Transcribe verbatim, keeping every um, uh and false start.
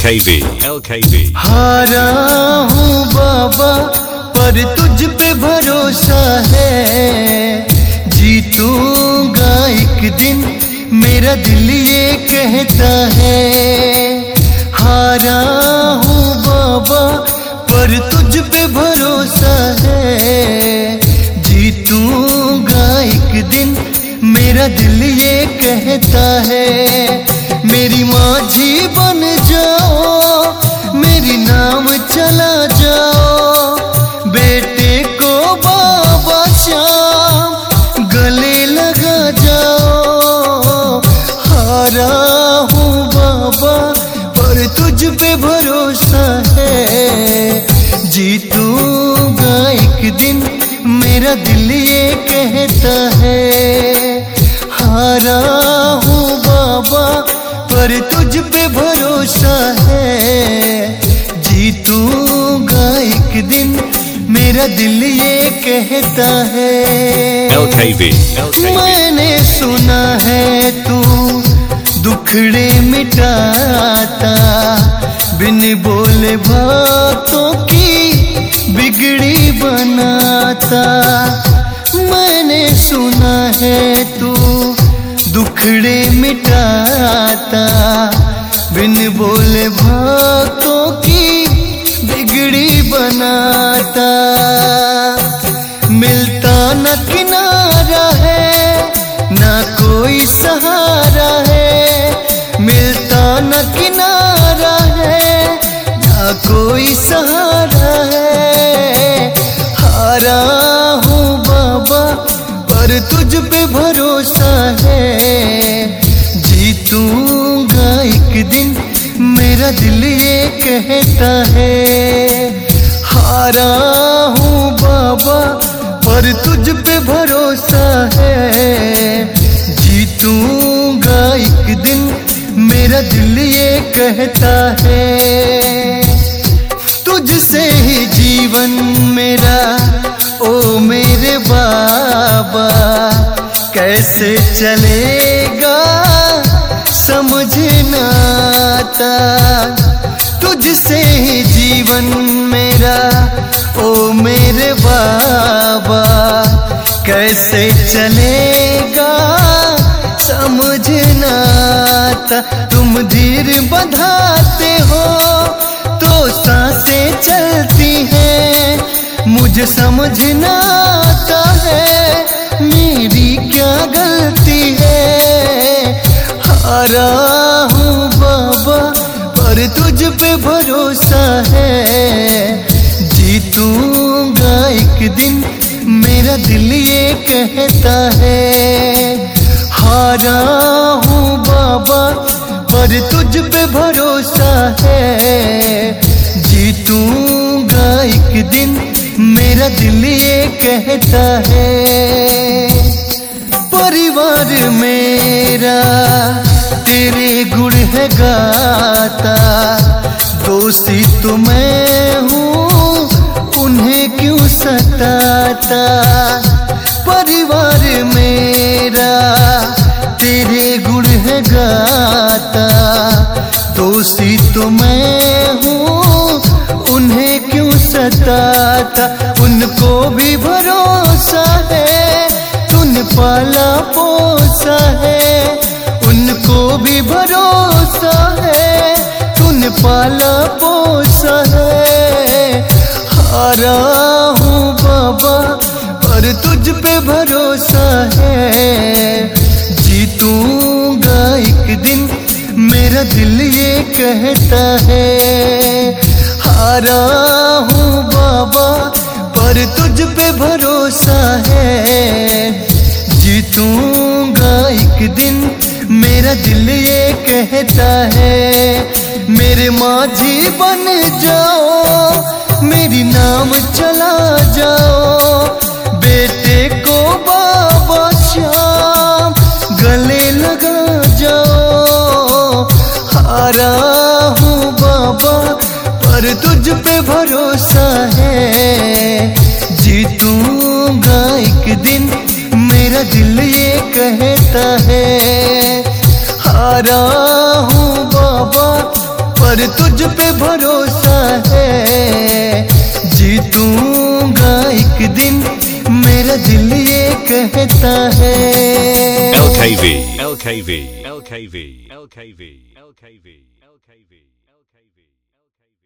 K V L K V। हारा हूँ बाबा पर तुझ पे भरोसा है, जीतूंगा एक दिन मेरा दिल ये कहता है। हारा हूँ बाबा पर तुझ पे भरोसा है, जीतूंगा एक दिन मेरा दिल ये कहता है। मेरी माझी बन जाओ, मेरी नाम चला जाओ, बेटे को बाबा श्याम गले लगा जाओ। हारा हूँ बाबा पर तुझ पे भरोसा है, जीतूंगा एक दिन मेरा दिल ये कहता है। हारा हूँ बाबा पर तुझ पे भरोसा है, जीतूंगा एक दिन मेरा दिल ये कहता है। L K V L K V। मैंने सुना है तू दुखड़े मिटाता, बिन बोले बातों की बिगड़ी बनाता। मैंने सुना है तू दुखड़े मिटाता, बिन बोले बातों की बिगड़ी बनाता। मिलता न किनारा है, ना कोई सहारा है, मिलता न किनारा है, ना कोई सहारा है। हारा हूँ बाबा पर तुझ पे भरोसा है, जीतूंगा एक दिन मेरा दिल ये कहता है। हारा हूँ बाबा पर तुझ पे भरोसा है, जीतूंगा एक दिन मेरा दिल ये कहता है। तुझसे ही जीवन मेरा ओ मेरे बाबा, कैसे चलेगा समझ न आता। तुझसे ही जीवन मेरा ओ मेरे बाबा, कैसे चलेगा समझ न आता। तुम धीर बंधाते हो तो सांसें चलती हैं, मुझे समझ न आता है मेरी क्या गलती है। हारा हूँ बाबा पर तुझ पे भरोसा है, जीतूंगा एक दिन मेरा दिल ये कहता है। हारा हूँ बाबा पर तुझ पे भरोसा है, जीतूंगा एक दिन मेरा दिल ये कहता है। परिवार मेरा तेरे गुण है गाता, दोषी तो मैं हूँ उन्हें क्यों सताता। परिवार मेरा तेरे गुण है गाता, दोषी तो मैं हूँ उन्हें क्यों सताता। उनको भी भरोसा है तूने पाला पोसा है, उनको भी भरोसा है तूने पाला पोसा है। हारा हूँ बाबा पर तुझ पे भरोसा है, जीतूंगा एक दिन मेरा दिल ये कहता है। हारा हूँ बाबा पर तुझ पे भरोसा है, जीतूंगा एक दिन मेरा दिल ये कहता है। मेरे माझी बन जाओ, मेरी नाम चला जाओ, बेटे को बाबा श्याम गले लगा जाओ। हारा हूँ बाबा पर तुझ पे भरोसा है, जीतूंगा एक दिन मेरा दिल ये कहता है। हारा हूँ बाबा पर तुझ पे भरोसा है, जीतूंगा एक दिन मेरा दिल ये कहता है। L K V L K V L K V L K V L K V L K V